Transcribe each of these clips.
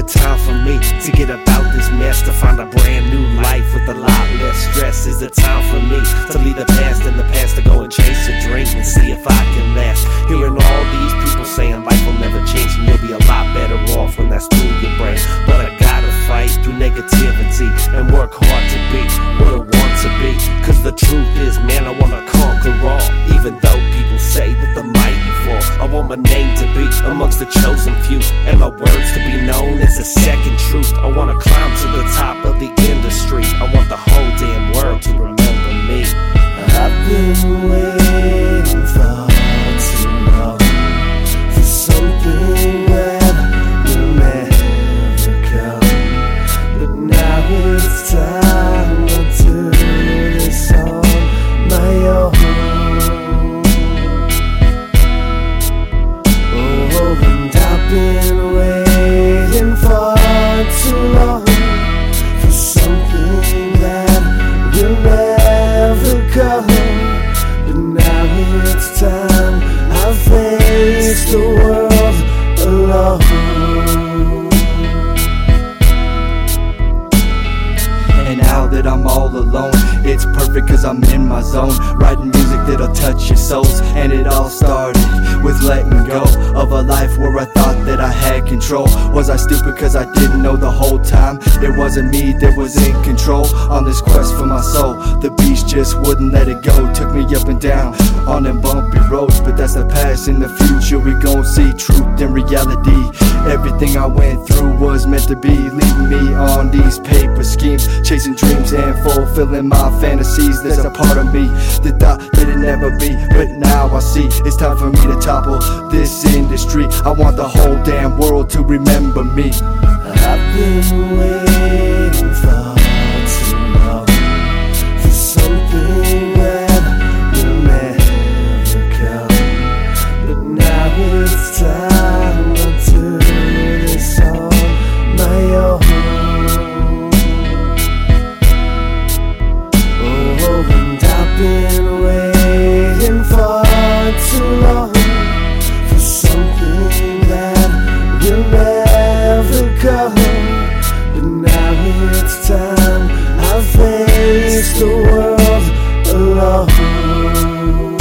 time for me to get about this mess, to find a brand new life with a lot less stress. Is it time for me to leave the past in the past, to go and chase a dream and see if I can last? Hearing all these people saying life will never change and you'll be a lot better off when that's through your brain. But I gotta fight through negativity and work hard to be what I want to be. Cause the truth is, man, I wanna conquer all. Even though people say that the mighty fall, I want my name to be amongst the chosen few, and my words to be known as a second truth. I wanna climb to the top of the industry. I want the whole damn world to remember me. I've been waiting for too long, for something that will never come. But now it's time to do this on my own. Oh, and I've been waiting for too long, for something that will never come. But now it's time I face the world alone. And now that I'm all alone, it's perfect cause I'm in my zone, writing music that'll touch your souls. And it all started with letting go of a life where I thought that I had control. Was I stupid cause I didn't know the whole time it wasn't me that was in control? On this quest for my soul, the beast just wouldn't let it go. Took me up and down on them bumpy roads, but that's the past. In the future we gon' see truth and reality. Everything I went through was meant to be, leading me on these paper schemes, chasing dreams and fulfilling my fantasies. There's a part of me that thought that it'd never be, but now I see it's time for me to topple this industry. I want the whole damn world to remember me. I've been waiting for too long, for something that will never come. But now it's time to do this on my own. Oh, and I've been waiting for too long, for something that will never come. But now it's time I face the world alone.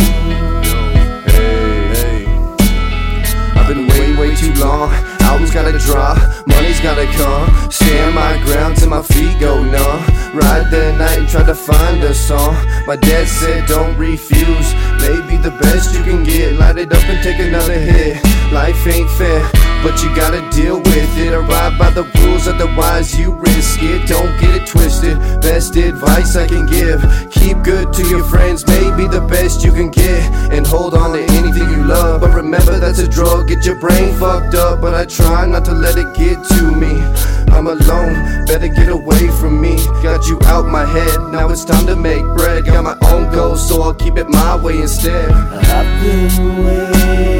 Hey, I've been waiting way too long. Albums gotta drop, money's gotta come. Stand my ground till my feet go numb. Ride that night and try to find a song. My dad said don't refuse, maybe the best you can get. Light it up and take another hit. Life ain't fair, but you gotta deal with it. Arrive by the rules, otherwise you risk it. Don't get it twisted, best advice I can give: keep good to your friends, maybe the best you can get. And hold on to anything you love, but remember that's a drug. Get your brain fucked up, but I try not to let it get to me. I'm alone, better get away from me. Got you out my head, now it's time to make bread. Got my own goals, so I'll keep it my way instead. I've been waiting